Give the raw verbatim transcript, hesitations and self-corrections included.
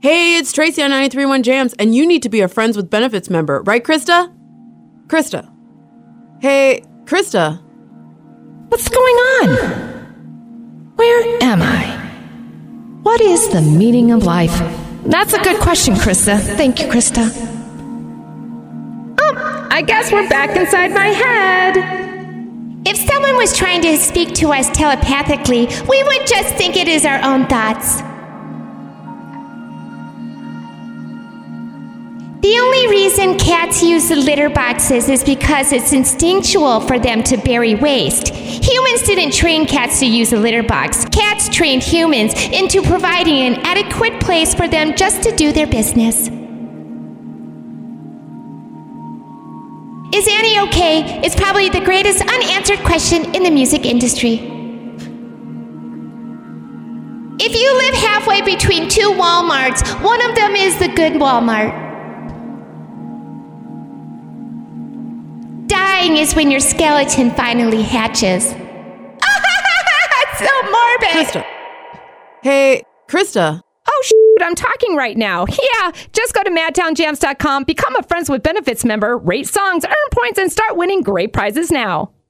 Hey, it's Tracy on ninety-three point one Jams, and you need to be a Friends with Benefits member, right, Krista? Krista. Hey, Krista. What's going on? Where am I? What is the meaning of life? That's a good question, Krista. Thank you, Krista. Oh, I guess we're back inside my head. If someone was trying to speak to us telepathically, we would just think it is our own thoughts. The only reason cats use the litter boxes is because it's instinctual for them to bury waste. Humans didn't train cats to use a litter box. Cats trained humans into providing an adequate place for them just to do their business. Is Annie okay? It's probably the greatest unanswered question in the music industry. If you live halfway between two Walmarts, one of them is the good Walmart. Dying is when your skeleton finally hatches. It's so morbid. Krista. Hey, Krista. Oh, shit, I'm talking right now. Yeah, just go to madtown jams dot com, become a Friends with Benefits member, rate songs, earn points, and start winning great prizes now.